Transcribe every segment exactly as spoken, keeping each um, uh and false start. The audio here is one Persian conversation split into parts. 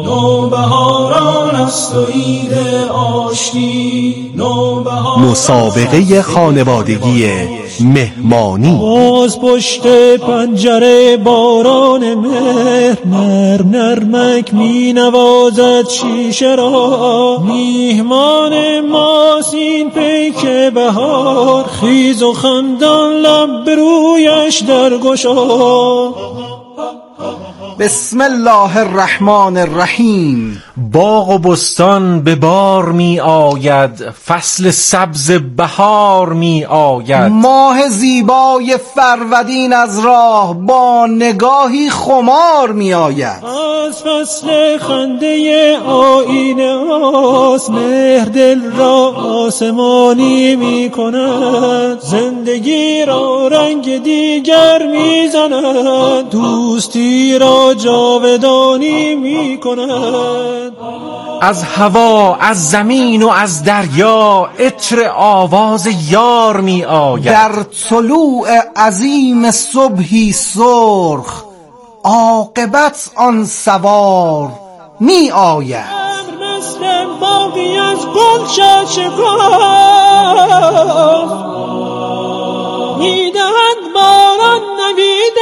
نوبهاران است و عید آشتی، مسابقه خانوادگی مهمانی. باز پشت پنجره باران مهر، نر نرمک می نوازد شیشه را. میهمان ماست این پیک بهار، خیز و خندان لب به رویش درگشا. بسم الله الرحمن الرحیم. باغ و بستان به بار می آید، فصل سبز بهار می آید. ماه زیبای فرودین از راه با نگاهی خمار می آید. از فصل خنده آینه آس، مهر دل را آسمانی می کند. زندگی را رنگ دیگر می زند، دوستی را جاودانی می کند. از هوا، از زمین و از دریا عطر آواز یار می آید. در طلوع عظیم صبحی سرخ عاقبت آن سوار می آید. مثل باقی از گل شکاف می دهد باران نوید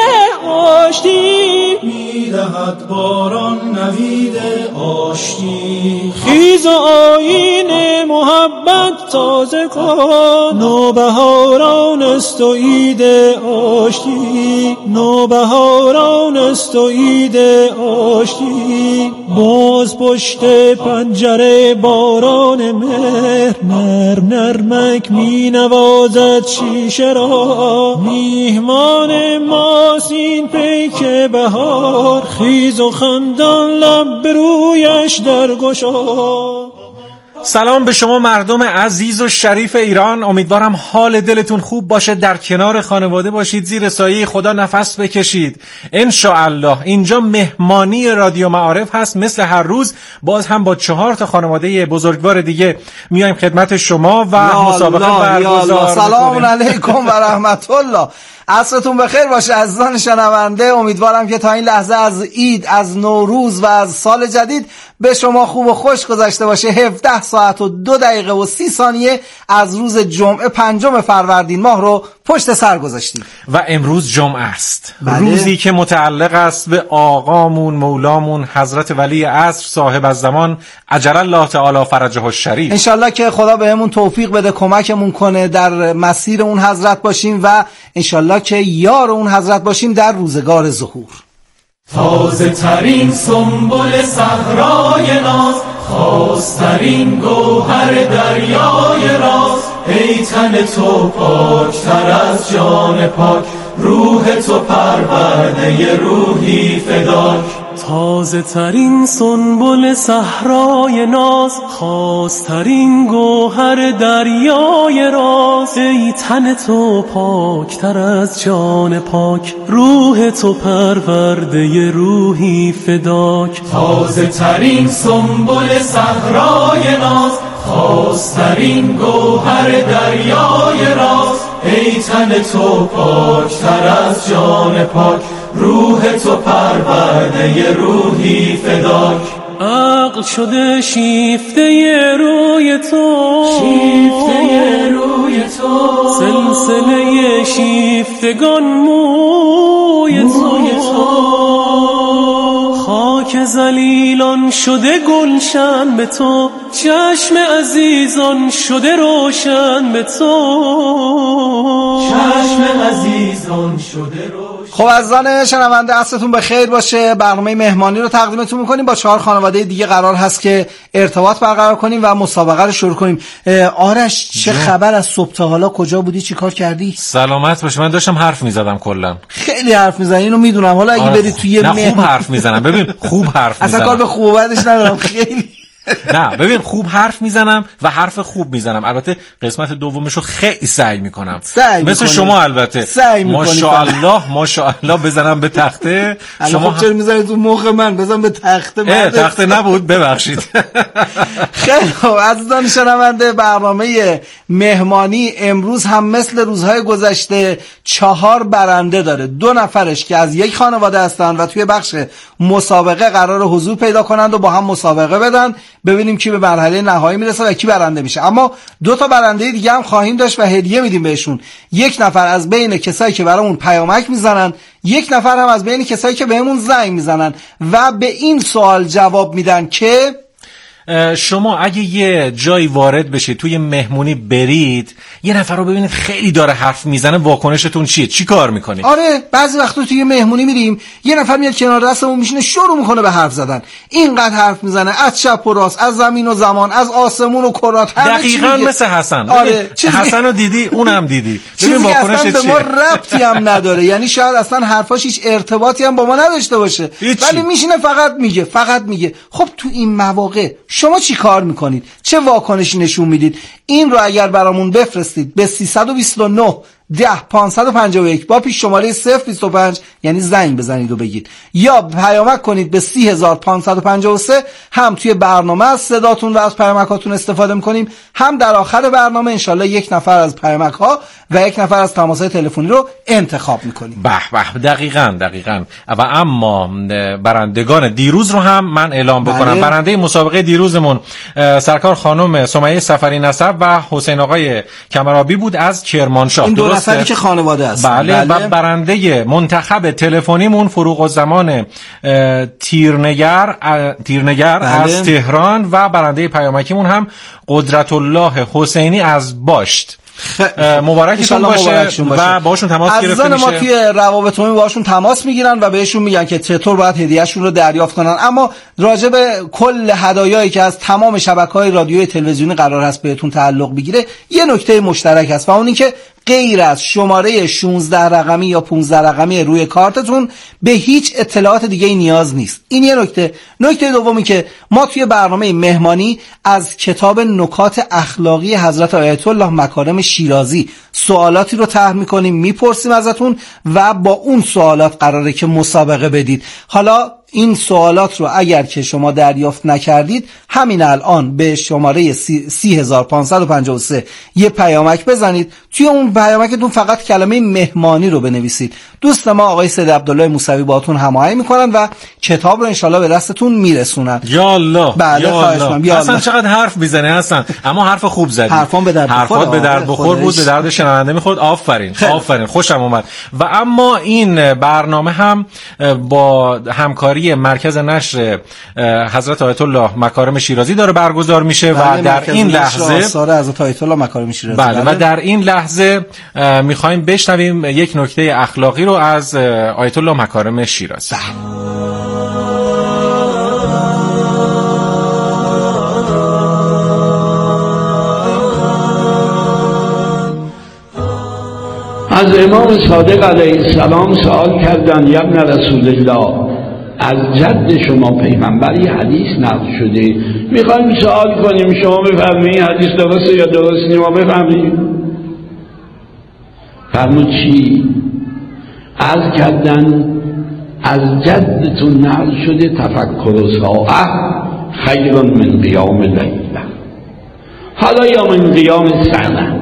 آشتی، می دهد باران نوید آشتی. خیز و آیین محبت تازه کن، نوبهاران است و عید آشتی، نوبهاران است و عید آشتی. باز پشت پنجره باران مهر، نر نرمک می نوازد شیشه را. میهمان ماست این پیک بهار، خیز و خندان لب به رویش درگشا. سلام به شما مردم عزیز و شریف ایران. امیدوارم حال دلتون خوب باشه، در کنار خانواده باشید، زیر سایه خدا نفس بکشید انشاءالله. اینجا مهمانی رادیو معارف هست. مثل هر روز باز هم با چهار تا خانواده بزرگوار دیگه میایم خدمت شما و مسابقه برگزار. سلام علیکم و رحمت الله. عصرتون بخیر باشه عزیزان شنونده. امیدوارم که تا این لحظه از عید، از نوروز و از سال جدید به شما خوب و خوش گذشته باشه. هفده ساعت و دو دقیقه و سی ثانیه از روز جمعه پنجم فروردین ماه رو پشت سر گذاشتیم و امروز جمعه است. بله. روزی که متعلق است به آقامون مولامون حضرت ولی عصر صاحب الزمان عجل الله تعالی فرجه الشریف. انشالله که خدا بهمون توفیق بده، کمکمون کنه در مسیر اون حضرت باشیم و انشالله که یار اون حضرت باشیم در روزگار ظهور. تازه ترین سنبل صحرای ناز، خواسترین گوهر دریای راز. ای تن تو پاکتر از جان پاک، روح تو پرورده روحی فداک. تازه ترین سنبل صحرای ناز، خواسترین گوهر دریای راز. ای تن تو پاکتر از جان پاک، روح تو پرورده روحی فداک. تازه ترین سنبل صحرای ناز، خواسترین گوهر دریای راز. ای تن تو پاکتر از جان پاک، روح تو پرورده روحی فداک. عقل شده شیفته روی تو، شیفته روی تو. سلسله شیفتگان موی تو. خاک ذلیلان شده گلشن به تو، چشم عزیزان شده روشن به تو، چشم عزیزان شده روشن. خب عزیزان شنونده عصرتون بخیر باشه. برنامه مهمانی رو تقدیمتون میکنیم. با چهار خانواده دیگه قرار هست که ارتباط برقرار کنیم و مسابقه رو شروع کنیم. آرش چه خبر از صبح تا حالا؟ کجا بودی؟ چی کار کردی؟ سلامت باشه. من داشتم حرف میزدم کلا. خیلی حرف میزنی اینو میدونم. حالا اگه بری توی نه مه... خوب حرف میزنم. ببین خوب حرف میزنم. اصلا کار به خوب و بدش ندارم. خیلی نه ببین خوب حرف میزنم و حرف خوب میزنم. البته قسمت دومشو خیلی سعی میکنم سعی مثل میکنی. شما البته ماشاءالله ماشاءالله بزنم به تخته. شما خب چرا میزنید تو مخ من؟ بزن به تخته. تخته نبود ببخشید. خیلی خوب عزیزان شنونده برنامه مهمانی امروز هم مثل روزهای گذشته چهار برنده داره. دو نفرش که از یک خانواده هستن و توی بخش مسابقه قرار حضور پیدا کنند و با هم مسابقه بدن ببینیم کی به مرحله نهایی میرسه و کی برنده میشه. اما دو تا برنده دیگه هم خواهیم داشت و هدیه میدیم بهشون. یک نفر از بین کسایی که برامون پیامک میزنن، یک نفر هم از بین کسایی که بهمون زنگ میزنن و به این سوال جواب میدن که شما اگه یه جایی وارد بشید توی مهمونی برید یه نفر رو ببینید خیلی داره حرف میزنه واکنشتون چیه؟ چی کار میکنید؟ آره بعضی وقتا توی مهمونی میریم یه نفر میاد کنار دستمون میشینه شروع میکنه به حرف زدن، اینقدر حرف میزنه از چپ و راست، از زمین و زمان، از آسمون و کرات، همه چی. دقیقاً مثل حسن. آره حسن رو دیدی اونم دیدی. ببین واکنشش چیه؟ به ما ربطی هم نداره، یعنی شاید اصلا حرفاش هیچ ارتباطی هم با ما نداشته باشه ولی میشینه فقط میگه فقط میگه. خب تو این مواقع شما چی کار میکنید؟ چه واکنشی نشون میدید؟ این رو اگر برامون بفرستید به سیصد و بیست و نه ده پانصد و پنجاه و یک با پیش شماره صفر بیست و پنج یعنی زنگ بزنید و بگید، یا پیامک کنید به سی هزار و پانصد و پنجاه و سه. هم توی برنامه از صداتون و از پیامکاتون استفاده میکنیم، هم در آخر برنامه انشالله یک نفر از پیامک ها و یک نفر از تماس‌های تلفنی رو انتخاب میکنیم. به به دقیقاً دقیقاً. و اما برندگان دیروز رو هم من اعلام بکنم. بله. برنده مسابقه دیروزمون سرکار خانم سمیه سفری نسب و حسین آقای کمرابی بود از کرمانشاه. این دو نفری که خانواده است. بله. بله. و برنده منتخب تلفنیمون فروغ الزمان تیرنگر تیرنگر بله. از تهران و برنده پیامکیمون هم قدرت الله حسینی از باشت. مبارکشون باشه و باشون تماس گرفته میشه. ما توی روابط عمومی باشون تماس میگیرن و بهشون میگن که چطور باید هدیهشون رو دریافت کنن. اما راجع به کل هدایایی که از تمام شبکه‌های رادیویی تلویزیونی قرار هست بهتون تعلق بگیره یه نکته مشترک هست و اون این که غیر از شماره شانزده رقمی یا پانزده رقمی روی کارتتون به هیچ اطلاعات دیگه نیاز نیست. این یه نکته. نکته دومی که ما توی برنامه مهمانی از کتاب نکات اخلاقی حضرت آیت الله مکارم شیرازی سوالاتی رو طرح می‌کنیم، میپرسیم ازتون و با اون سوالات قراره که مسابقه بدید. حالا این سوالات رو اگر که شما دریافت نکردید همین الان به شماره سی هزار و پانصد و پنجاه و سه یه پیامک بزنید. توی اون پیامکتون فقط کلمه مهمانی رو بنویسید. دوست ما آقای سید عبدالله موسوی باهاتون هماهنگ میکنن و کتاب رو انشالله به دستتون میرسونن. یا الله. بله خواهش می‌کنم. اصلا چقدر حرف میزنه اصلا، اما حرف خوب زدی. حرفان به درد بخور. حرفات به درد بخور بود، به درد شنونده میخورد. آفرین. آفرین. خوشم اومد. و اما این برنامه هم با همکاری مرکز نشر حضرت آیت الله مکارم شیرازی داره برگزار میشه و در این لحظه آثار حضرت آیت الله مکارم شیرازی بله و در این لحظه میخوایم بشنویم یک نکته اخلاقی رو از آیت الله مکارم شیرازی. از امام صادق علیه السلام سوال کردن یا ابن رسول الله از جد شما پیغمبری حدیث نقل شده، میخوایم سوال کنیم شما بفرمایید حدیث درسته یا درست نیست، ما بفهمیم. فرمود چی؟ از کردن از جدتون نقل شده تفکر و ساعه خیر من قیام لیله. حالا یا من قیام سنه،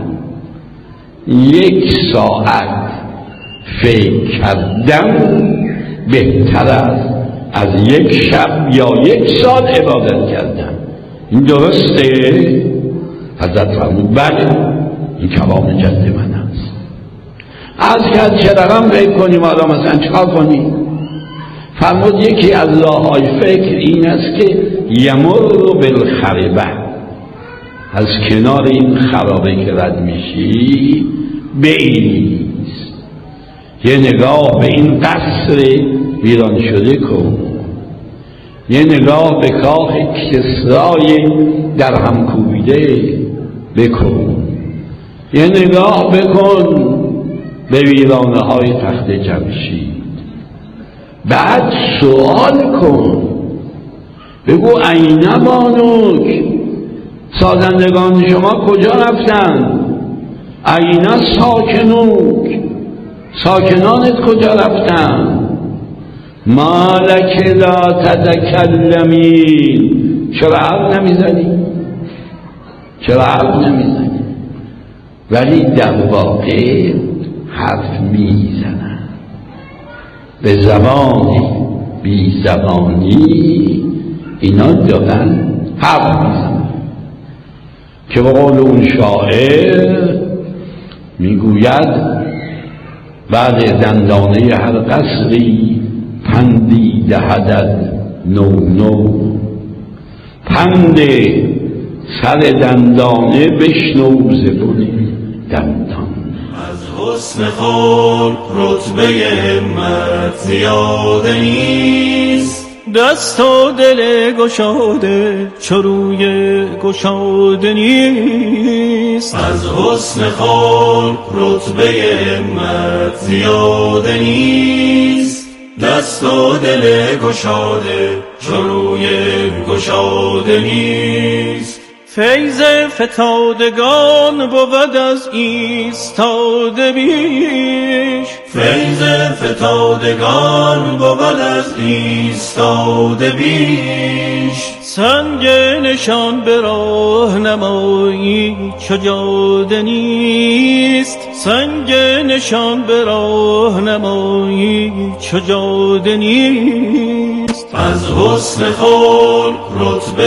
یک ساعت فکر کردن بهتر است از یک شب یا یک سال عبادت کردن. این درسته؟ حضرت فرمود بله، این کلام جد من است. از که چه رقم فکر کنیم حالا مثلا چکار کنیم؟ فرمود یکی از راه‌های فکر این است که یمر بالخربه، از کنار این خرابه که رد میشی بایست، یه نگاه به این قصر ویران شده کن، یه نگاه به کاخ کسرای در هم کوبیده بکن، یه نگاه بکن به ویرانه های تخت جمشید. بعد سوال کن بگو این بانوک، سازندگان شما کجا رفتن؟ این ساکنوک، ساکنانت کجا رفتن؟ مالک لا تتکلمین، چرا حرف نمیزنی؟ چرا حرف نمیزنی؟ ولی در واقع حرف میزنن به زبانی بی زبانی، اینا دارن حرف میزنن که به قول اون شاعر میگوید بعد دندانه هر قصری پندی دهدد نو نو، پند سر دندانه بشنو ز بن دندان. از حسن خلق رتبه همت زیاده نیست، دست و دل گشاده چو روی گشاده نیست. از حسن خلق رتبه همت زیاده نیست، دست و دل گشاده چو روی گشاده نیست. فیض فتادگان بود از ایستاده بیش، فیض فتادگان بود از ایستاده بیش. سنگ نشان به راه نمایی چو جاده نیست، سنگ نشان به راه نمایی چو جاده نیست. از حسن خلق رتبه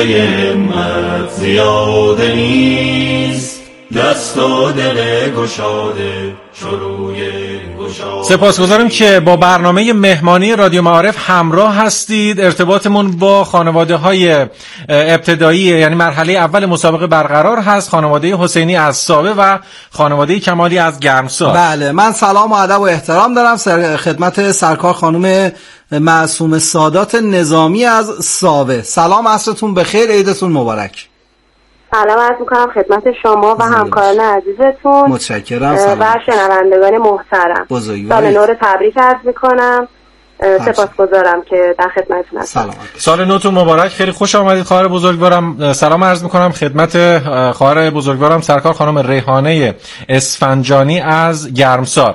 همت زیاده نیست، دست و دل گشاده چو روی گشاده. سپاسگزارم که با برنامه مهمانی رادیو معارف همراه هستید. ارتباطمون با خانواده های ابتدایی یعنی مرحله اول مسابقه برقرار هست، خانواده حسینی از ساوه و خانواده کمالی از گرمسار. بله، من سلام و ادب و احترام دارم سر خدمت سرکار خانم معصومه سادات نظامی از ساوه. سلام، عصرتون بخیر، عیدتون مبارک. سلام عرض میکنم خدمت شما و همکاران عزیزتون. متشکرم. و شنوندگان محترم. سال نو رو تبریک عرض میکنم. سپاسگزارم که در خدمتتون هستم. سال نوتون مبارک، خیلی خوش آمدید خواهر بزرگوارم. سلام عرض میکنم خدمت خواهر بزرگوارم سرکار خانم ریحانه اسفنجانی از گرمسار.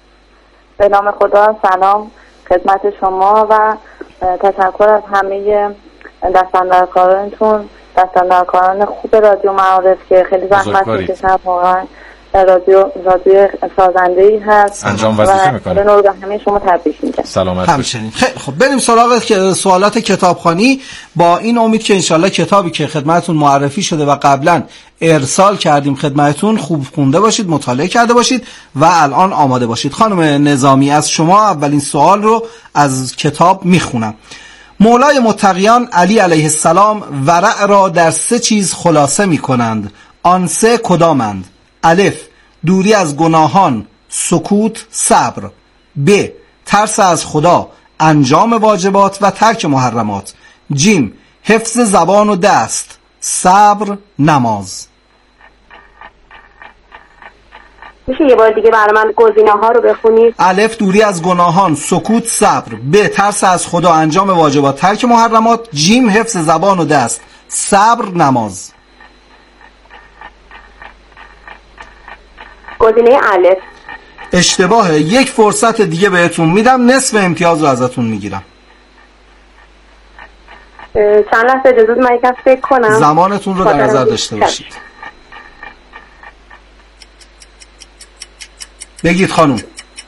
به نام خدا سلام خدمت شما و تشکر از همه دستاندرکارانتون، دستاندرکاران خوب رادیو معارف که خیلی زحمت میکشن، واقعا رادیو رادیو سازنده‌ای هست، انجام وظیفه میکنه. به نور همه شما تبریک میگم. سلامت همچنین. خیلی خب، بریم سراغ سوالات کتابخوانی با این امید که انشالله کتابی که خدمتتون معرفی شده و قبلا ارسال کردیم خدمتتون خوب خونده باشید، مطالعه کرده باشید و الان آماده باشید. خانم نظامی، از شما اولین سوال رو از کتاب میخونم. مولای متقیان علی علیه السلام ورع را در سه چیز خلاصه می کنند. آن سه کدامند؟ الف، دوری از گناهان، سکوت، صبر. ب، ترس از خدا، انجام واجبات و ترک محرمات. جیم، حفظ زبان و دست، صبر، نماز. میشه یه بار دیگه برای من گزینه ها رو بخونید؟ الف، دوری از گناهان، سکوت، صبر. ب، ترس از خدا، انجام واجبات، ترک محرمات. جیم، حفظ زبان و دست، صبر، نماز. گزینه الف. اشتباهه. یک فرصت دیگه بهتون میدم، نصف امتیاز رو ازتون میگیرم. چند لحظه اجازه من یکم فکر کنم. زمانتون رو در نظر داشته باشید. بگید خانم.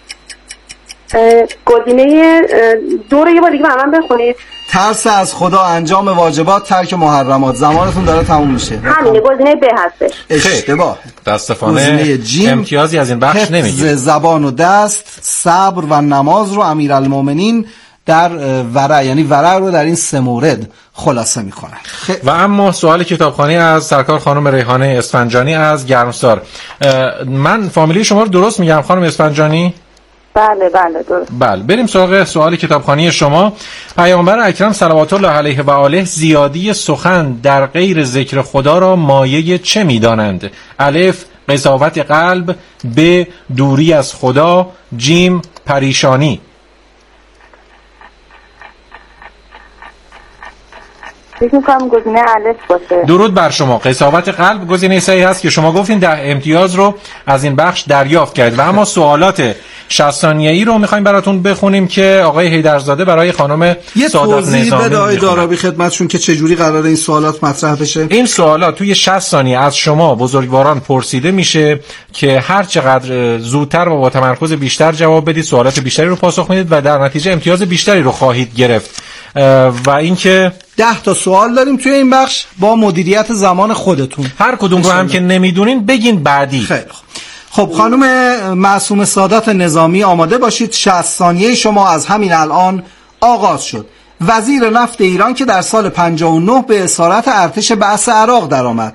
گزینه دو رو یه بار دیگه برای من بخونید. ترس از خدا، انجام واجبات، ترک محرمات. زمانتون داره تموم میشه. همینه، گزینه ب هستش. اشتباه. دستفانه امتیازی از این بخش نمیگیره. حفظ زبان و دست، صبر و نماز رو امیرالمومنین در ورع یعنی ورع رو در این سه مورد خلاصه میکنن. و اما سوال کتابخوانی از سرکار خانم ریحانه اسفنجانی از گرمسار. من فامیلی شما رو درست میگم خانم اسفنجانی؟ بله بله درست. بله، بریم سراغ سوال کتابخوانی شما. پیامبر اکرم صلوات الله علیه و آله زیادی سخن در غیر ذکر خدا را مایه چه میدانند؟ الف، قساوت قلب. ب، دوری از خدا. جیم، پریشانی. فکر میکنم گزینه الف باشه. درود بر شما. قضاوت قلب گزینه صحیح هست که شما گفتین ده امتیاز رو از این بخش دریافت کردید و اما سوالات شصت ثانیه‌ای رو می‌خوایم براتون بخونیم که آقای حیدرزاده برای خانم سعادت نظامی یه توضیح بده آقای دارابی خدمتشون که چجوری قراره این سوالات مطرح بشه. این سوالات توی شصت ثانیه از شما بزرگواران پرسیده میشه که هر چقدر زودتر و با تمرکز بیشتر جواب بدید سوالات بیشتری رو پاسخ میدید و در نتیجه امتیاز بیشتری رو خواهید گرفت. و اینکه ده تا سوال داریم توی این بخش با مدیریت زمان خودتون. هر کدوم رو هم که نمیدونین بگین بعدی. خیلی خوب. خب خانم معصومه سعادت نظامی آماده باشید. شصت ثانیه شما از همین الان آغاز شد. وزیر نفت ایران که در سال پنجاه و نه به اسارت ارتش بعث عراق درآمد.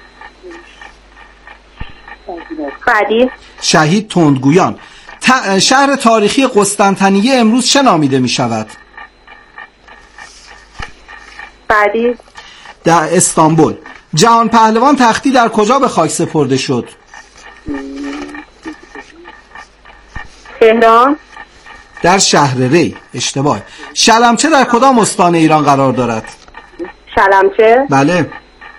بعدی. شهید تندگویان. ت... شهر تاریخی قسطنطنیه امروز چه نامیده می شود؟ بعدی. در استانبول. جهان پهلوان تختی در کجا به خاک سپرده شد؟ تهران. در شهر ری. اشتباه. شلمچه در کدام استان ایران قرار دارد؟ شلمچه. بله.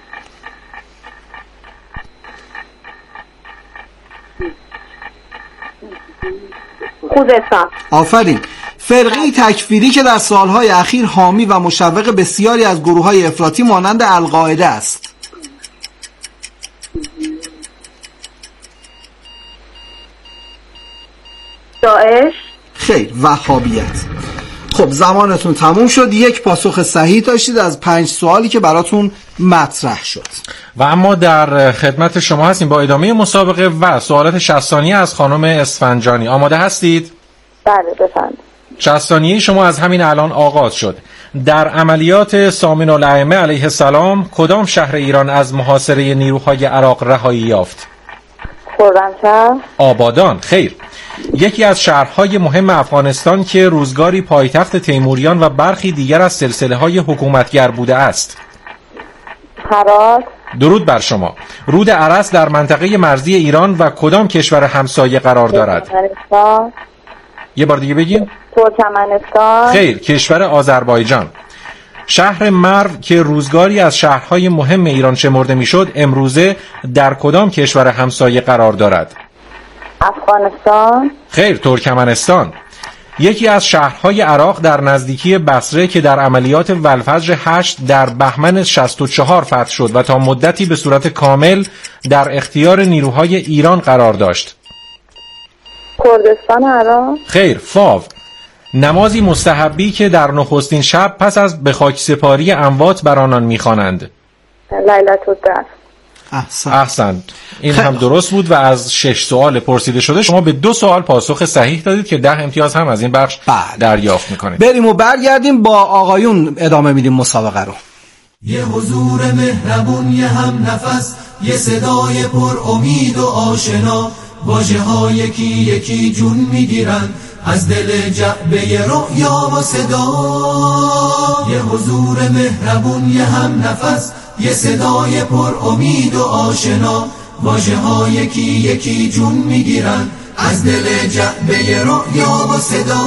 خوزستان. آفرین. فرقه تکفیری که در سالهای اخیر حامی و مشوق بسیاری از گروه‌های افراطی مانند القاعده است. داعش. خیر، وهابیت. خب زمانتون تموم شد. یک پاسخ صحیح داشتید از پنج سوالی که براتون مطرح شد. و اما در خدمت شما هستیم با ادامه مسابقه و سوالات شصت ثانیه از خانم اسفنجانی. آماده هستید؟ بله بفرمایید. شصت ثانیه شما از همین الان آغاز شد. در عملیات سامین الائمه علیه السلام کدام شهر ایران از محاصره نیروهای عراق رهایی یافت؟ خرمشهر. آبادان. خیر. یکی از شهرهای مهم افغانستان که روزگاری پایتخت تیموریان و برخی دیگر از سلسله‌های حکومتگر بوده است. هرات. درود بر شما. رود ارس در منطقه مرزی ایران و کدام کشور همسایه قرار دارد؟ ترکمنستان. یه بار دیگه بگین. ترکمنستان. خیر، کشور آذربایجان. شهر مرو که روزگاری از شهرهای مهم ایران شمرده میشد امروزه در کدام کشور همسایه قرار دارد؟ افغانستان. خیر، ترکمنستان. یکی از شهرهای عراق در نزدیکی بصره که در عملیات ولفجر هشت در بهمن شصت و چهار فتح شد و تا مدتی به صورت کامل در اختیار نیروهای ایران قرار داشت. کردستان عراق. خیر، فاو. نمازی مستحبی که در نخستین شب پس از به خاک سپاری اموات بر آنان می‌خوانند. لیلة القدر. احسن. احسن. این هم درست بود و از شش سوال پرسیده شده شما به دو سوال پاسخ صحیح دادید که ده امتیاز هم از این بخش دریافت میکنید. بریم و برگردیم با آقایون ادامه میدیم مسابقه رو. یه حضور مهربون، یه هم نفس، یه صدای پر امید و آشنا، واژه ها یکی یکی جون میگیرن از دل جعبه رؤیا و صدا. یه حضور مهربون، یه هم نفس، یه صدای پر امید و آشنا، واژه ها یکی یکی جون میگیرن از دل جعبه رؤیا و صدا.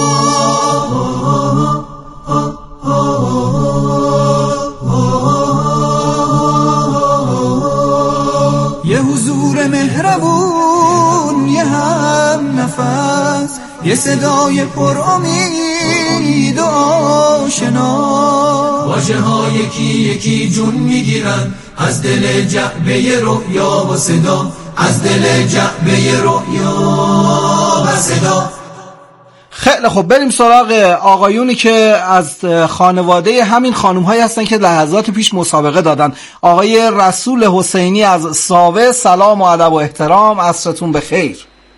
یه حضور مهربون، یه هم نفس، یه صدای پر امید و آشنا، واژه ها یکی یکی جون میگیرن از دل جعبه رؤیا و صدا، از دل جعبه رؤیا و صدا. خیلی خب، بریم سراغ آقایونی که از خانواده همین خانوم‌هایی هستن که لحظات پیش مسابقه دادن. آقای رسول حسینی از ساوه، سلام و ادب و احترام، عصرتون بخیر.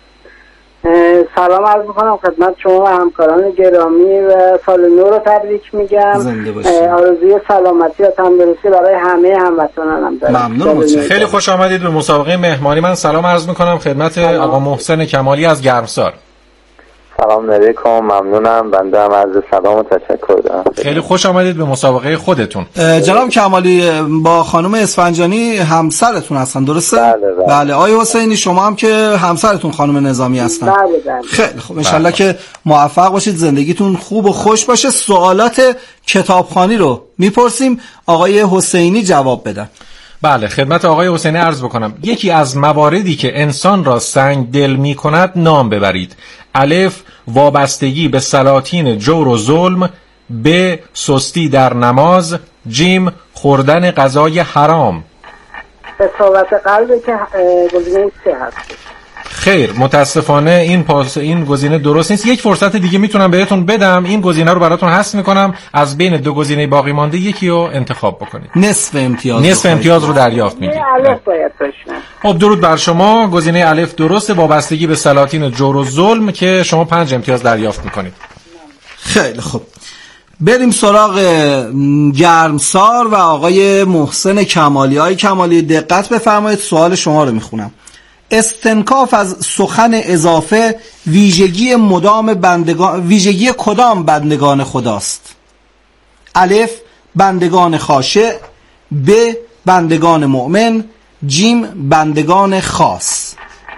سلام عرض میکنم خدمت شما و همکاران گرامی و سال نو رو تبریک میگم. آرزوی سلامتی و تندرستی برای همه هموطنانم دارم. ممنون. خیلی خوش آمدید به مسابقه مهمانی. من سلام عرض میکنم خدمت سلام. آقا محسن کمالی از گرمسار. سلام علیکم، ممنونم. بنده هم عرض سلام و تشکر دارم. خیلی خوش آمدید به مسابقه خودتون. جناب کمالی با خانم اسفنجانی همسرتون هستن درسته؟ بله بله. بله. آقای حسینی شما هم که همسرتون خانم نظامی هستن؟ بله بله. خیلی خوب، انشالله که موفق باشید، زندگیتون خوب و خوش باشه. سوالات کتابخوانی رو میپرسیم، آقای حسینی جواب بدن. بله، خدمت آقای حسینی عرض بکنم. یکی از مواردی که انسان را سنگ دل می کند نام ببرید. الف، وابستگی به سلاطین جور و ظلم. ب، سستی در نماز. جیم، خوردن غذای حرام. اصابت قلبه که گزینه سه هست. خیر، متاسفانه این پاس این گزینه درست نیست. یک فرصت دیگه میتونم بهتون بدم، این گزینه رو براتون حذف میکنم. از بین دو گزینه باقی مانده یکی رو انتخاب بکنید. نصف امتیاز نصف امتیاز رو دریافت میدید. الف باید باشه. خب درود بر شما. گزینه الف درسته، وابستگی به سلاطین جور و ظلم، که شما پنج امتیاز دریافت میکنید. خیلی خوب، بریم سراغ گرمسار و آقای محسن کمالی. آقای کمالی دقت بفرمایید، سوال شما رو میخونم. استنکاف از سخن اضافه ویژگی مدام بندگان ویژگی کدام بندگان خداست؟ الف، بندگان خاشع. ب، بندگان مؤمن. جیم، بندگان خاص.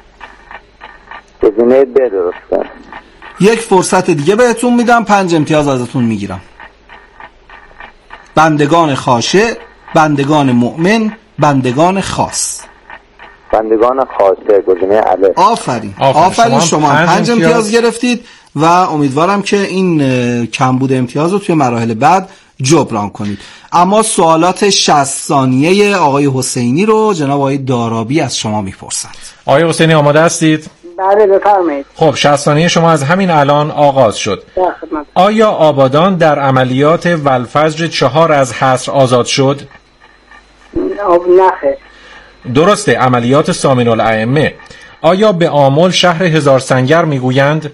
گزینه ب درسته. یک فرصت دیگه بهتون میدم، پنج امتیاز ازتون میگیرم. بندگان خاشع، بندگان مؤمن، بندگان خاص. بندگان خاصه، گزینه الف. آفرین آفرین، شما هم پنج امتیاز گرفتید و امیدوارم که این کمبود امتیاز رو توی مراحل بعد جبران کنید. اما سوالات شصت ثانیه آقای حسینی رو جناب آقای دارابی از شما میپرسند. آقای حسینی آماده هستید؟ بله بفرمایید. خب شصت ثانیه شما از همین الان آغاز شد. آیا آبادان در عملیات ولفجر چهار از حصر آزاد شد؟ نخیر. درسته. عملیات سامین الائمه. آیا به آمل شهر هزار سنگر میگویند؟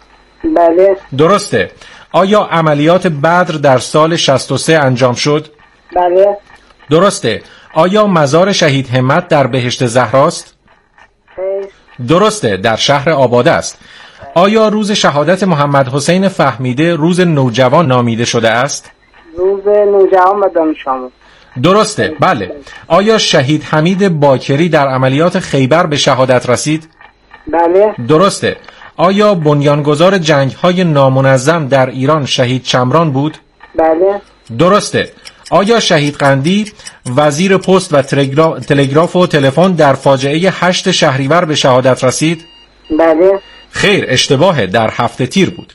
بله. درسته. آیا عملیات بدر در سال شصت و سه انجام شد؟ بله. درسته. آیا مزار شهید همت در بهشت زهراست؟ خیر. درسته، در شهر آباده است. آیا روز شهادت محمد حسین فهمیده روز نوجوان نامیده شده است؟ روز نوجوان و دانش آموز. درسته، بله. آیا شهید حمید باکری در عملیات خیبر به شهادت رسید؟ بله. درسته. آیا بنیانگذار جنگ‌های نامنظم در ایران شهید چمران بود؟ بله. درسته. آیا شهید قندی وزیر پست و تلگراف و تلفن در فاجعه هشت شهریور به شهادت رسید؟ بله. خیر، اشتباهه، در هفته تیر بود.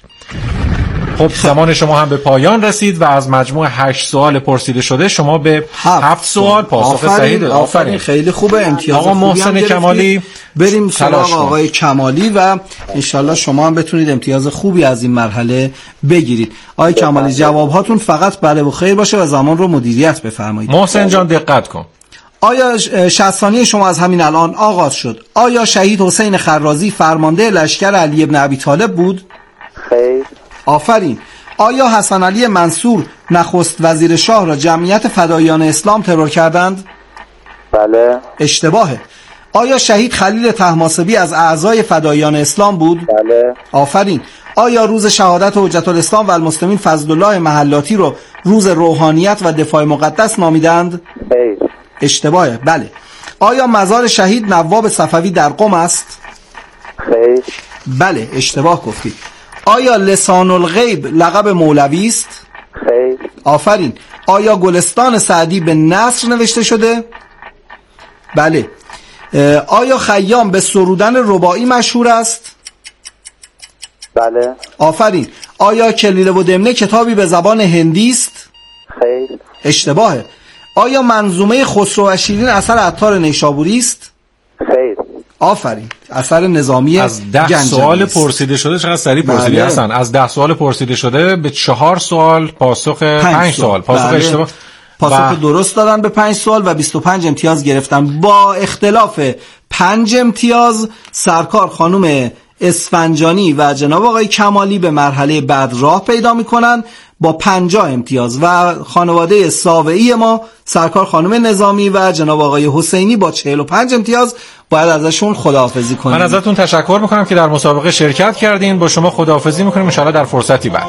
خب زمان شما هم به پایان رسید و از مجموع هشت سوال پرسیده شده شما به هفت, هفت سوال پاسخ صحیح دادید. آفرین، خیلی خوبه. امتیاز آقا محسن کمالی. بریم سراغ آقای کمالی و انشالله شما هم بتونید امتیاز خوبی از این مرحله بگیرید. آقای کمالی جوابهاتون فقط بله و خیر باشه و زمان رو مدیریت بفرمایید. محسن جان دقت کن. آیا شصت ثانیه شما از همین الان آغاز شد. آیا شهید حسین خرازی فرمانده لشکر علی ابن ابی طالب بود؟ خیر. آفرین. آیا حسن علی منصور نخست وزیر شاه را جمعیت فداییان اسلام ترور کردند؟ بله. اشتباهه. آیا شهید خلیل طهماسبی از اعضای فداییان اسلام بود؟ بله. آفرین. آیا روز شهادت حجت الاسلام و المسلمین فضل الله محلاتی رو روز روحانیت و دفاع مقدس نامیدند؟ خیر. اشتباهه. بله. آیا مزار شهید نواب صفوی در قم است؟ خیر. بله، اشتباه گفتید. آیا لسان الغیب لقب مولوی است؟ خیر. آفرین. آیا گلستان سعدی به نثر نوشته شده؟ بله. آیا خیام به سرودن رباعی مشهور است؟ بله. آفرین. آیا کلیله و دمنه کتابی به زبان هندی است؟ خیر. اشتباهه. آیا منظومه خسرو و شیرین اثر عطار نیشابوری است؟ خیر. آفرین. اثر نظامی از ده سوال پرسیده شده چقدر سریع پرسیده هستن. از ده سوال پرسیده شده به چهار سوال پاسخ پنج سوال پاسخ بله. اشتباه پاسخ و... درست دادن به پنج سوال و بیست و پنج امتیاز گرفتن. با اختلاف پنج امتیاز سرکار خانم اسفنجانی و جناب آقای کمالی به مرحله بعد راه پیدا میکنن با پنجاه امتیاز و خانواده ساوعی ما سرکار خانم نظامی و جناب آقای حسینی با چهل و پنج امتیاز باید ازشون خداحافظی کنیم. من ازتون تشکر میکنم که در مسابقه شرکت کردین. با شما خداحافظی میکنیم ان شاءالله در فرصتی بعد.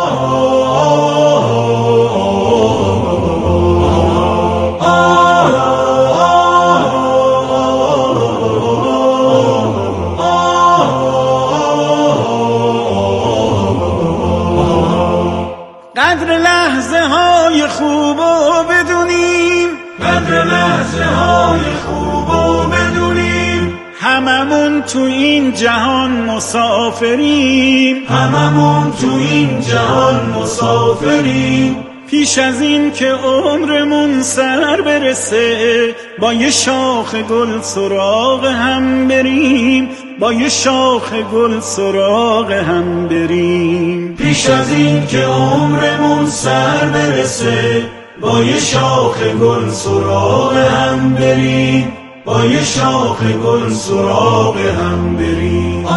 قدر لحظه های خوب و بدونیم، قدر لحظه های خوب و بدونیم، هممون تو این جهان مسافریم، هممون تو این جهان مسافریم. پیش از این که عمرمون سر برسه با یه شاخ گل سراغ هم بریم، با یه شاخ گل سراغ هم بریم. پیش از این که عمرمون سر برسه با یه شاخ گل سراغ هم بریم، با یه شاخ گل سراغ هم بریم.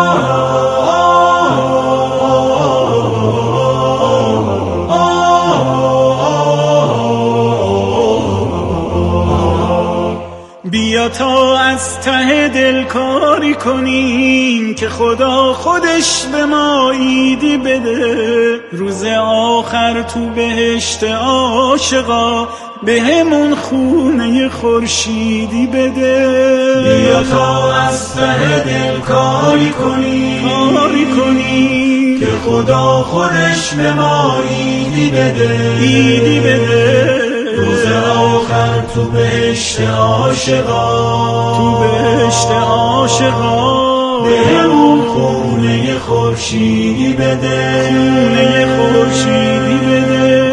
بیا تا از ته دل کاری کنیم که خدا خودش به ما ایدی بده، روز آخر تو بهشت عاشقا به همون خونه خورشیدی بده. بیا تا از ته دل کاری کنیم، کاری کنیم که خدا خودش به ما ایدی بده، ایدی بده. روز آخر تو بهشت عاشقا، تو بهشت عاشقا به همون خونه خورشیدی بده، خونه خورشیدی بده.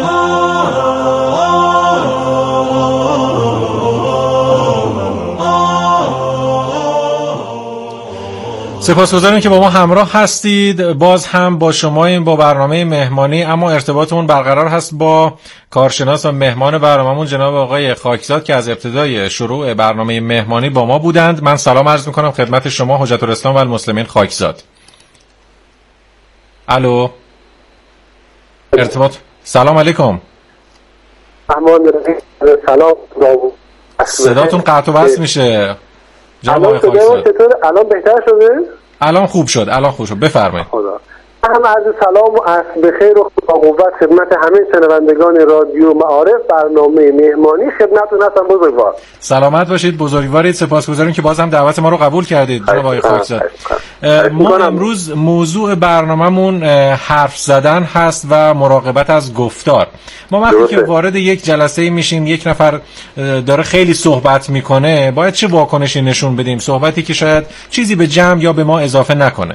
سپاسگزاریم که با ما همراه هستید. باز هم با شما این با برنامه مهمانی، اما ارتباطمون برقرار هست با کارشناس و مهمان برنامه‌مون جناب آقای خاکزاد که از ابتدای شروع برنامه مهمانی با ما بودند. من سلام عرض می‌کنم خدمت شما حجت الاسلام و المسلمین خاکزاد. الو ارتباط. سلام علیکم. سلام. صداتون قطع و وصل میشه جناب آقای خاکزاد. الان بهتر شده؟ الان خوب شد، الان خوب شد. بفرمایید. خدا. هم عرض سلام و عصر بخیر و خدا قوت خدمت همه شنوندگان رادیو معارف برنامه مهمانی خدمتتون هستم. بزرگوار سلامت باشید، بزرگوارید. سپاسگزاریم که باز هم دعوت ما رو قبول کردید جناب آقای خاکزاد. ما امروز موضوع برنامه‌مون حرف زدن هست و مراقبت از گفتار. ما وقتی که وارد یک جلسه میشیم، یک نفر داره خیلی صحبت میکنه، باید چه واکنشی نشون بدیم؟ صحبتی که شاید چیزی به جمع یا به ما اضافه نکنه.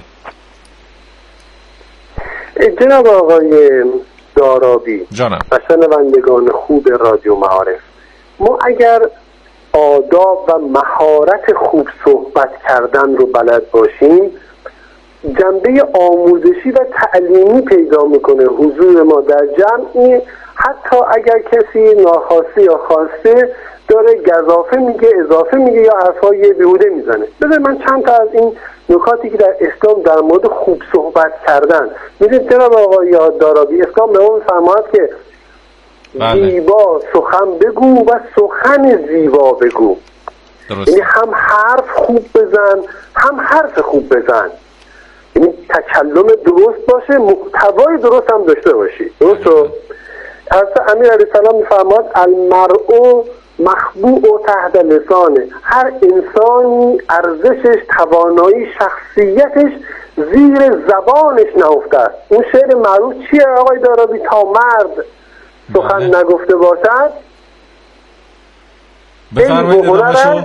جناب آقای دارابی جانم و شنوندگان خوب رادیو معارف، ما اگر آداب و مهارت خوب صحبت کردن رو بلد باشیم، جنبه آموزشی و تعلیمی پیدا میکنه حضور ما در جمعی. حتی اگر کسی ناخواسته یا خواسته داره گزافه میگه، اضافه میگه یا حرفای بیهوده میزنه. بذار من چند تا از این نکاتی که در اسلام در مورد خوب صحبت کردن، میدونید جناب آقای دارابی، اسلام به ما میفرماید که بله. زیبا سخن بگو و سخن زیبا بگو. یعنی هم حرف خوب بزن هم حرف خوب بزن، یعنی تکلم درست باشه، محتوای درست هم داشته باشی. درسته؟ حضرت امیر علیه السلام میفرماید المرء مخبوع تحت لسانه، هر انسانی ارزشش، توانایی، شخصیتش زیر زبانش نهفته است. اون شعر معروف چیه آقای دارابی؟ تا مرد سخن نگفته باشد بفرمایید ادامه‌شو.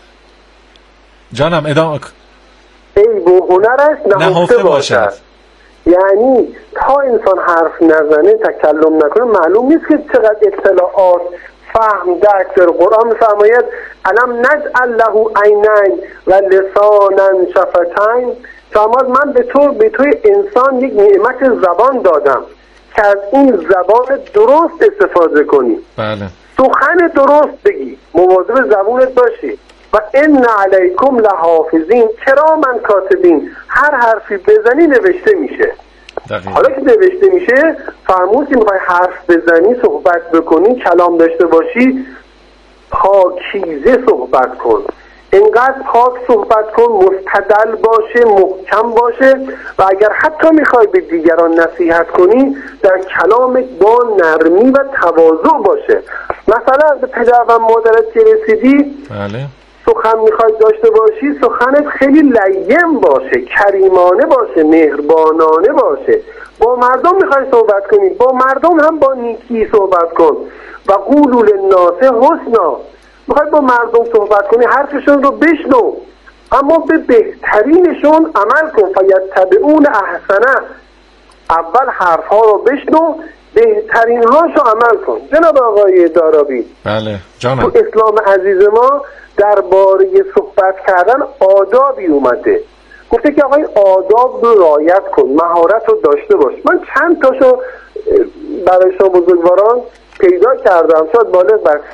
جانم ادامه. عیب و هنرش نهفته باشد. یعنی تا انسان حرف نزنه، تکلم نکنه، معلوم نیست که چقدر اطلاعات، فهم، درک در قرآن می‌فرماید الم نجعل له عینین و لسانا شفتین. فرمود من به تو به توی انسان یک نعمت زبان دادم که از این زبان درست استفاده کنی. بله. سخن درست بگی، مواظب زبونت باشی. و ان علیکم لحافظین کراما کاتبین، هر حرفی بزنی نوشته میشه. دقیقا. حالا که نوشته میشه فرمود که میخوای حرف بزنی، صحبت بکنی، کلام داشته باشی، پاکیزه صحبت کن، اینقدر پاک صحبت کن، مستدل باشه، محکم باشه، و اگر حتی میخوای به دیگران نصیحت کنی در کلامت با نرمی و تواضع باشه. مثلا به پدر و مادرت که رسیدی بله. سخن میخوای داشته باشی، سخنت خیلی لیم باشه، کریمانه باشه، مهربانانه باشه. با مردم میخوای صحبت کنی، با مردم هم با نیکی صحبت کن. و قولوا للناس حسنا، میخوای با مردم صحبت کنی حرفشون رو بشنو، اما به بهترینشون عمل کن. فیتبعون احسنه، اول حرفها رو بشنو، بهترین هاشو عمل کن. جناب آقای دارابی، بله جانم، تو اسلام عزیز ما درباره صحبت کردن آدابی اومده، گفته که آقای آداب رو رعایت کن، مهارت رو داشته باش. من چند تاشو برای شما بزرگواران پیدا کردم، شاید بالغ بر